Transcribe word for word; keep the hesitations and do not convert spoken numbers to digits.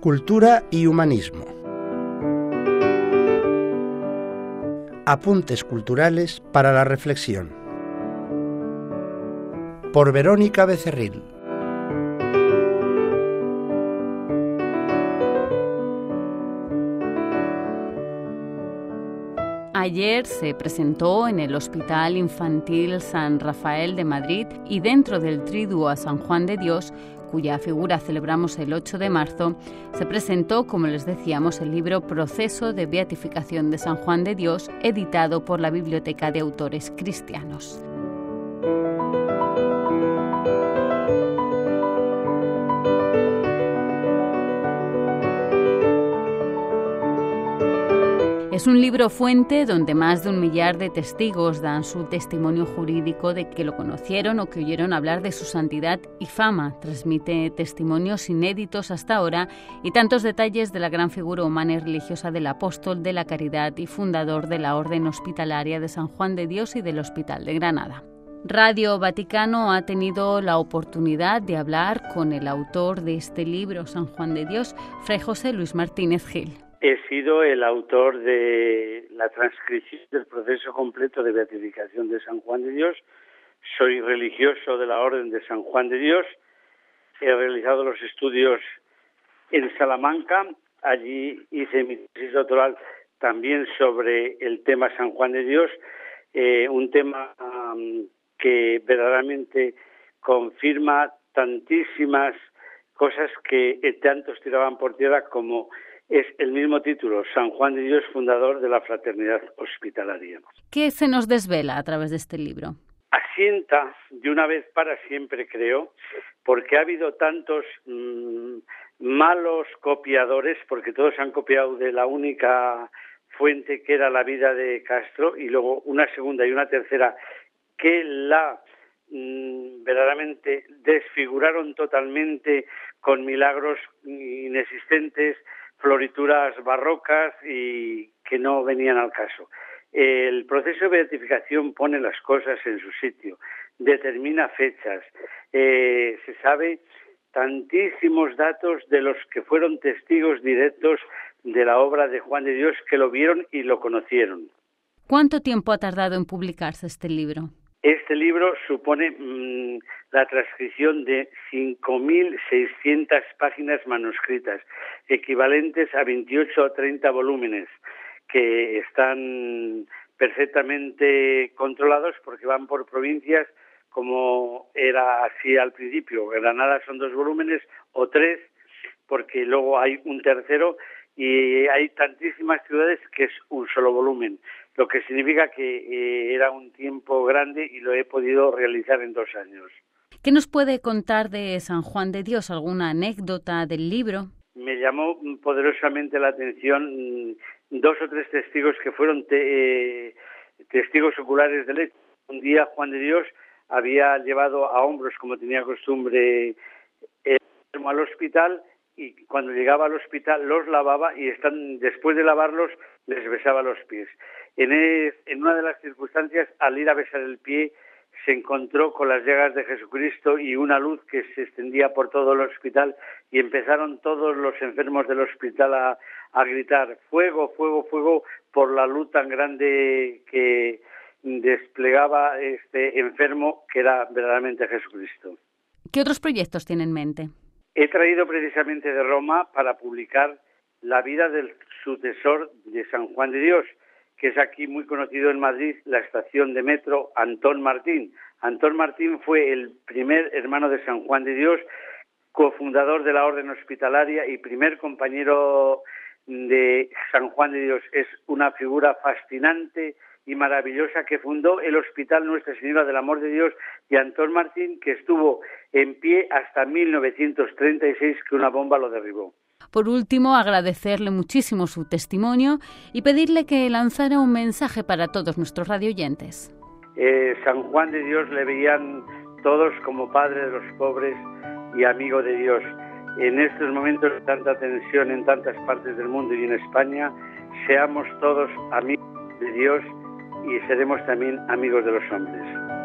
Cultura y humanismo. Apuntes culturales para la reflexión. Por Verónica Becerril. Ayer se presentó en el Hospital Infantil San Rafael de Madrid y dentro del Triduo a San Juan de Dios, cuya figura celebramos el ocho de marzo, se presentó, como les decíamos, el libro Proceso de Beatificación de San Juan de Dios, editado por la Biblioteca de Autores Cristianos. Es un libro fuente donde más de un millar de testigos dan su testimonio jurídico de que lo conocieron o que oyeron hablar de su santidad y fama. Transmite testimonios inéditos hasta ahora y tantos detalles de la gran figura humana y religiosa del apóstol de la caridad y fundador de la Orden Hospitalaria de San Juan de Dios y del Hospital de Granada. Radio Vaticano ha tenido la oportunidad de hablar con el autor de este libro, San Juan de Dios, Fray José Luis Martínez Gil. He sido el autor de la transcripción del proceso completo de beatificación de San Juan de Dios. Soy religioso de la Orden de San Juan de Dios. He realizado los estudios en Salamanca. Allí hice mi tesis doctoral también sobre el tema San Juan de Dios, eh, un tema um, que verdaderamente confirma tantísimas cosas que eh, tantos tiraban por tierra como es el mismo título, San Juan de Dios, fundador de la Fraternidad Hospitalaria. ¿Qué se nos desvela a través de este libro? Asienta de una vez para siempre, creo, porque ha habido tantos mmm, malos copiadores, porque todos han copiado de la única fuente que era la vida de Castro, y luego una segunda y una tercera que la mmm, verdaderamente desfiguraron totalmente con milagros inexistentes, florituras barrocas y que no venían al caso. El proceso de beatificación pone las cosas en su sitio, determina fechas, eh, se sabe tantísimos datos de los que fueron testigos directos de la obra de Juan de Dios, que lo vieron y lo conocieron. ¿Cuánto tiempo ha tardado en publicarse este libro? Este libro supone mmm, la transcripción de cinco mil seiscientas páginas manuscritas, equivalentes a veintiocho o treinta volúmenes, que están perfectamente controlados porque van por provincias, como era así al principio. Granada son dos volúmenes o tres, porque luego hay un tercero, y hay tantísimas ciudades que es un solo volumen, lo que significa que eh, era un tiempo grande y lo he podido realizar en dos años. ¿Qué nos puede contar de San Juan de Dios? ¿Alguna anécdota del libro? Me llamó poderosamente la atención dos o tres testigos que fueron te, eh, testigos oculares del hecho. Un día Juan de Dios había llevado a hombros, como tenía costumbre, el enfermo al hospital, y cuando llegaba al hospital los lavaba y están, después de lavarlos les besaba los pies. En, es, en una de las circunstancias, al ir a besar el pie, se encontró con las llagas de Jesucristo y una luz que se extendía por todo el hospital, y empezaron todos los enfermos del hospital a, a gritar fuego, fuego, fuego, por la luz tan grande que desplegaba este enfermo, que era verdaderamente Jesucristo. ¿Qué otros proyectos tiene en mente? He traído precisamente de Roma para publicar la vida del sucesor de San Juan de Dios, que es aquí muy conocido en Madrid, la estación de metro Antón Martín. Antón Martín fue el primer hermano de San Juan de Dios, cofundador de la Orden Hospitalaria y primer compañero de San Juan de Dios. Es una figura fascinante y maravillosa, que fundó el Hospital Nuestra Señora del Amor de Dios, y Antón Martín, que estuvo en pie hasta mil novecientos treinta y seis, que una bomba lo derribó. Por último, agradecerle muchísimo su testimonio y pedirle que lanzara un mensaje para todos nuestros radioyentes. Eh, San Juan de Dios le veían todos como padre de los pobres y amigo de Dios. En estos momentos de tanta tensión en tantas partes del mundo y en España, seamos todos amigos de Dios y seremos también amigos de los hombres.